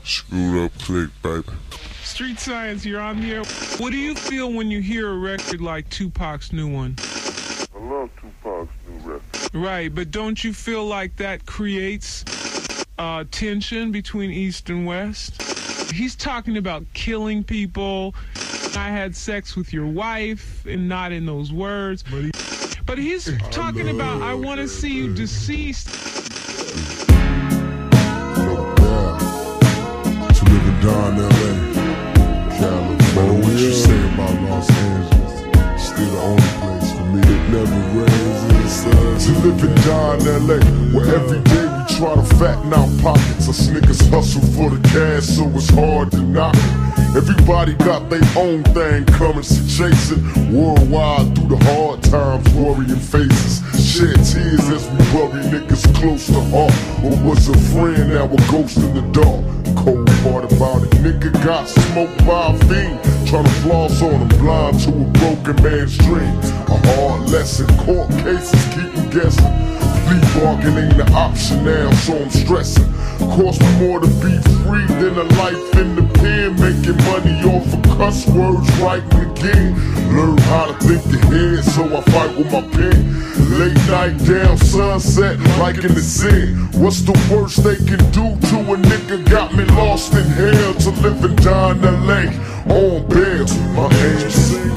Screwed up click, baby. Street Science, you're on the air. What do you feel when you hear a record like Tupac's new one? I love Tupac's new record. Right, but don't you feel like that creates tension between East and West? He's talking about killing people. I had sex with your wife, and not in those words. But he's talking about, I want to see you deceased. To live and die in LA, California. What you say about Los Angeles? Still the only place for me that never rains in the sun. To live and die in LA, where every day we try to fatten our pockets. Us niggas hustle for the cash, so it's hard to knock it. Everybody got their own thing coming, so chasing worldwide through the hard times, worrying faces. Shed tears as we bury niggas close to heart. What was a friend, now a ghost in the dark. Cold part about it, nigga got smoked by a fiend, trying to floss on him, blind to a broken man's dream. A hard lesson, court cases keep him guessing. Plea bargain ain't an option now, so I'm stressing. Cost me more to be free than a life in the pen, making money off of cuss words, writing again. Learn how to think ahead, so I fight with my pen. Late night down sunset, like in the sin. What's the worst they can do to a nigga? Got me lost in hell to live and die in LA on bail. My angel sing.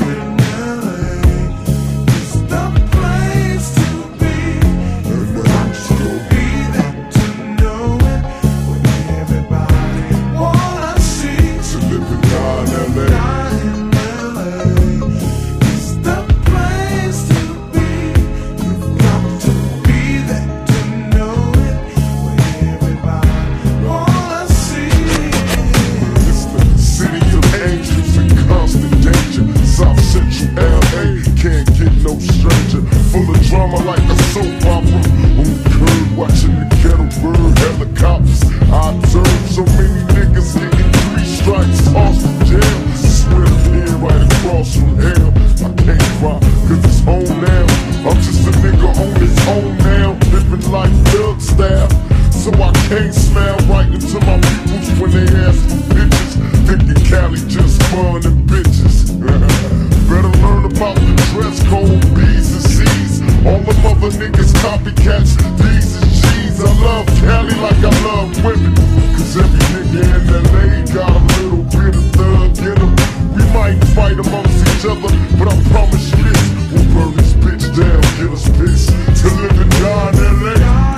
Full of drama like a soap opera. On the curb watching the kettle burn, helicopters. I observe so many niggas getting 3 strikes, tossed in jail. Swift here right across from hell. I can't cry cause it's home now. I'm just a nigga on his own now, living life thug style. So I can't smile right into my peoples when they ask for bitches. Thinking Cali just fun and bitches. Better learn about the dress code, B's and C's. All them other niggas copycats, D's and G's. I love Cali like I love women, cause every nigga in LA got a little bit of thug in them. We might fight amongst each other, but I promise you this, we'll burn this bitch down, get us pissed. To live and die in LA.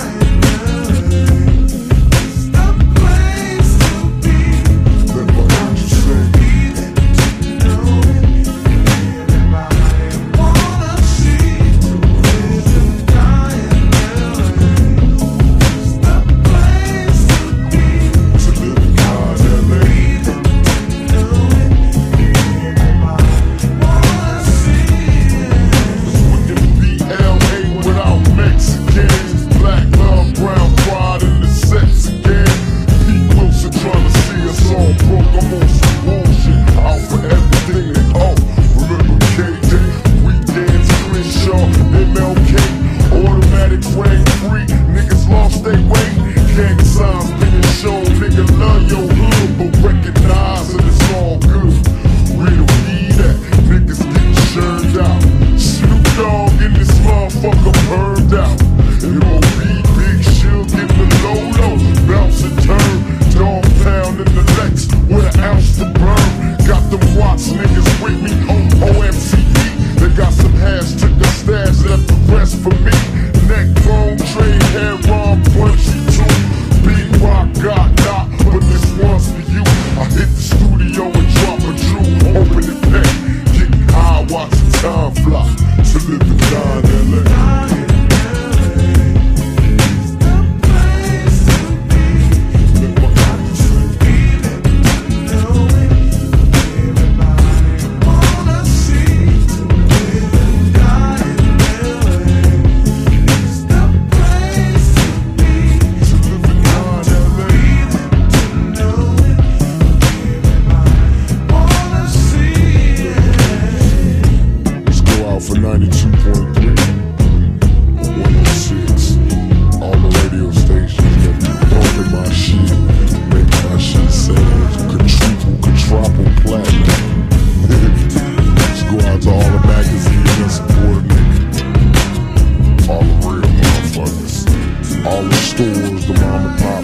stores, the mom and pop